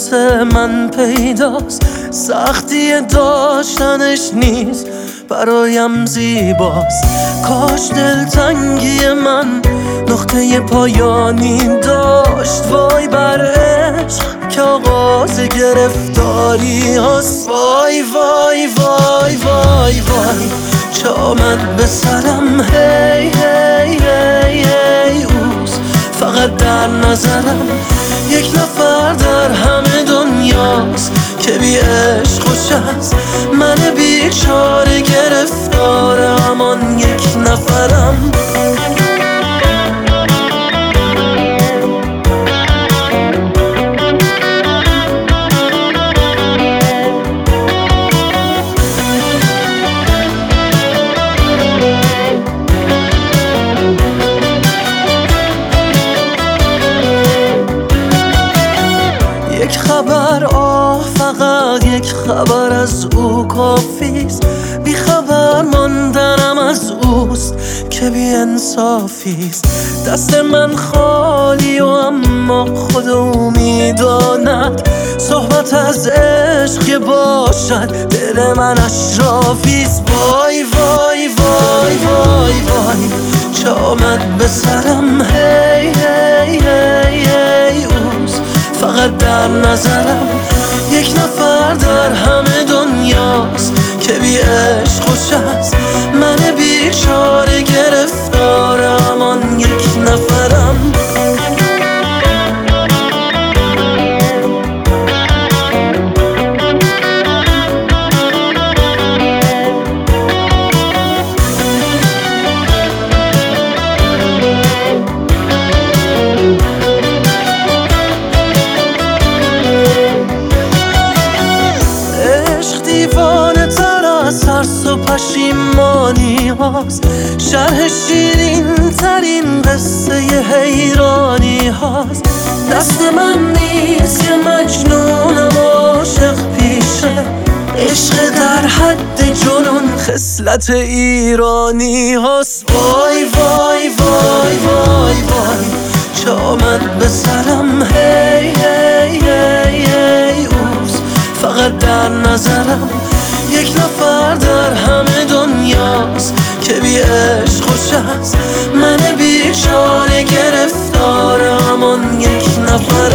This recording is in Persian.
واسه من پیداست، سختی داشتنش نیست برایم زیباست. کاش دلتنگی من نقطه پایانی داشت، وای بر عشق که آغاز گرفتاری هست. وای وای وای وای وای چه آمد به سرم، هی هی هی هی اوست فقط در نظرم. یک نفر در همه دنیاست که بی عشق خوش است، من بیچاره گرفتار همان یک نفرم. یک خبر فقط یک خبر از او کافیست، بی خبر ماندنم از اوست که بی انصافیست. دست من خالی و اما خود او میداند، صحبت از عشق که باشد دل من اشرافیست. وای وای وای وای وای چه آمد به سرم، هی هی هی هی اوست فقط در نظرم. یک نفر در همه دنیاست که بی عشق خوش است، من بیچاره گرفتار همان یک نفرم. دیوانه تر از ترس و پشیمانی هاست، شرح شیرین ترین قصه حیرانی هاست. دست من نیست که مجنونم عاشق پیشه، عشق در حد جنون خصلت ایرانی هاست. وای وای وای وای وای چه آمد به سرم، هی هی هی هی اوست فقط در نظرم. یک نفر در همه دنیاست که بی عشق خوش است، من بیچاره گرفتار همان یک نفر.